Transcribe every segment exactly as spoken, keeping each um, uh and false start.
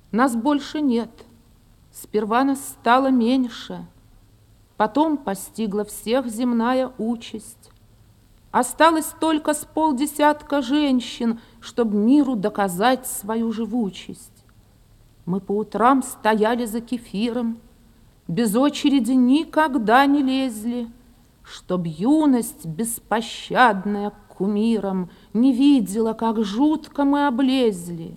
Нас больше нет. Сперва нас стало меньше, потом постигла всех земная участь. Осталось только с полдесятка женщин, чтоб миру доказать свою живучесть. Мы по утрам стояли за кефиром, без очереди никогда не лезли, чтоб юность беспощадная к кумирам не видела, как жутко мы облезли.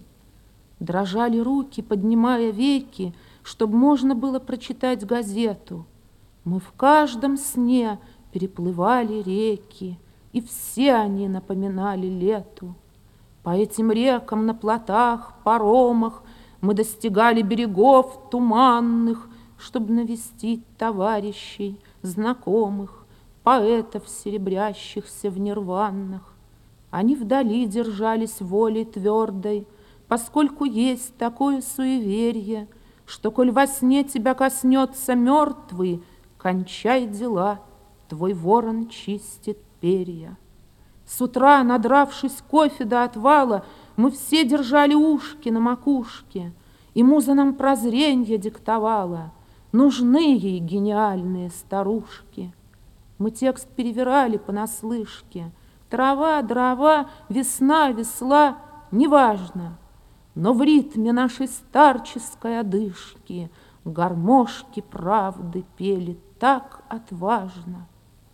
Дрожали руки, поднимая веки, чтоб можно было прочитать газету. Мы в каждом сне переплывали реки, и все они напоминали лету. По этим рекам на плотах, паромах мы достигали берегов туманных, чтоб навестить товарищей, знакомых, поэтов, серебрящихся в нирванах. Они вдали держались волей твердой, поскольку есть такое суеверие, что, коль во сне тебя коснется мертвый, кончай дела, твой ворон чистит перья. С утра, надравшись кофе до отвала, мы все держали ушки на макушке, и муза нам прозренье диктовала. Нужны ей гениальные старушки. Мы текст перевирали понаслышке. Трава, дрова, весна, весла, неважно. Но в ритме нашей старческой одышки гармошки правды пели так отважно.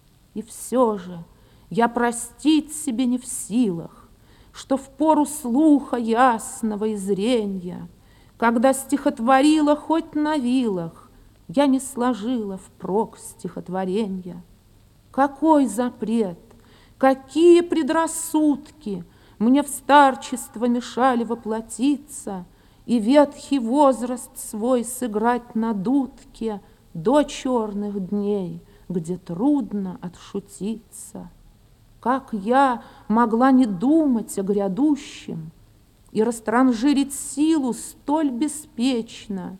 И все же я простить себе не в силах, что в пору слуха ясного и зренья, когда стихотворила хоть на вилах, я не сложила впрок стихотворенья. Какой запрет, какие предрассудки мне в старчество мешали воплотиться и ветхий возраст свой сыграть на дудке до черных дней, где трудно отшутиться. Как я могла не думать о грядущем и растранжирить силу столь беспечно?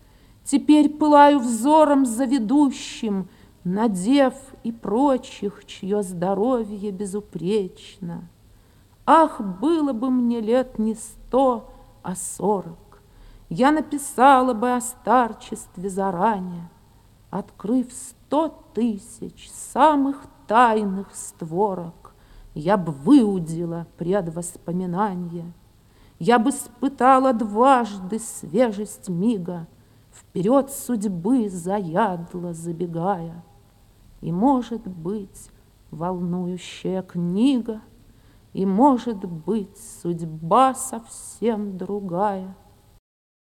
Теперь пылаю взором заведущим, надев и прочих, чье здоровье безупречно. Ах, было бы мне лет не сто, а сорок, я написала бы о старчестве заранее, открыв сто тысяч самых тайных створок, я б выудила предвоспоминанье, я бы испытала дважды свежесть мига, вперед судьбы заядло забегая. И, может быть, волнующая книга, и, может быть, судьба совсем другая.